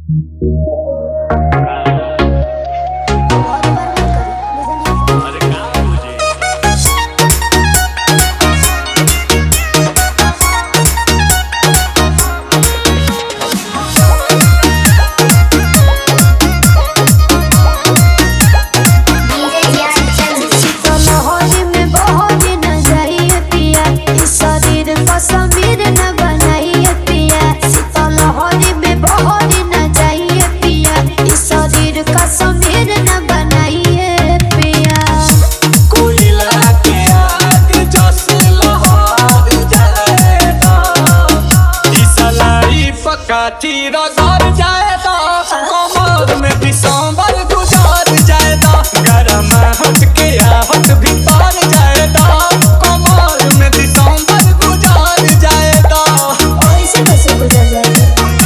काठी रगड़ जाए तो कमर में दिसंबर गुजर जाए तो गरम हट के आहट भी पार जाए तो कमर में दिसंबर गुजर जाए तो ऐसे कैसे गुजर जाएगा।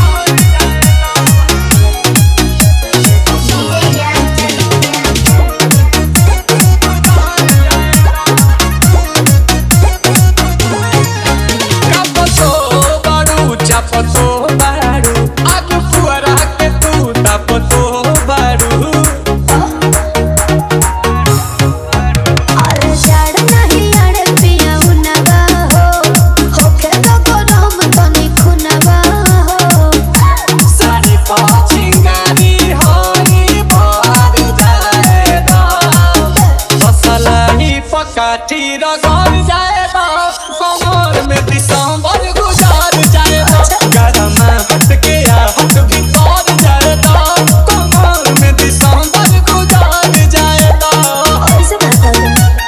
काठी रगड़ जाए तो कमर में दिसंबर गुजर जाए तो गरम हट के आहट भी पार जाए तो कमर में दिसंबर गुजर जाए तो ऐसे बात है।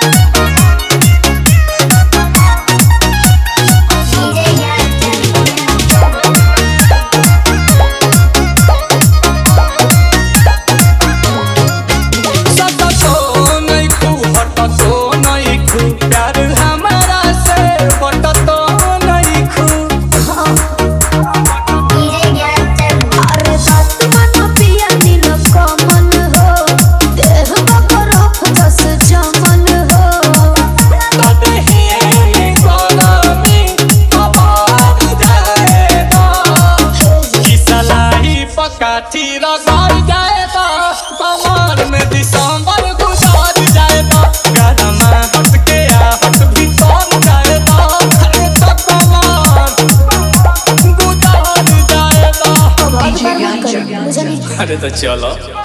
प्यार हमारा से बट तो नहीं खू अरे बात मानो पिया दिल कमन हो देह बरफ जस जमन हो तदही गरमी कबार जाए तो किसलाई पकाठी रगड़ जाए तो कमर में दिसंबर गुजर जाए तो गरम हट के आहट भी पार जाए तो कमर गुजर जाए तो मुझे नहीं अरे तो चलो।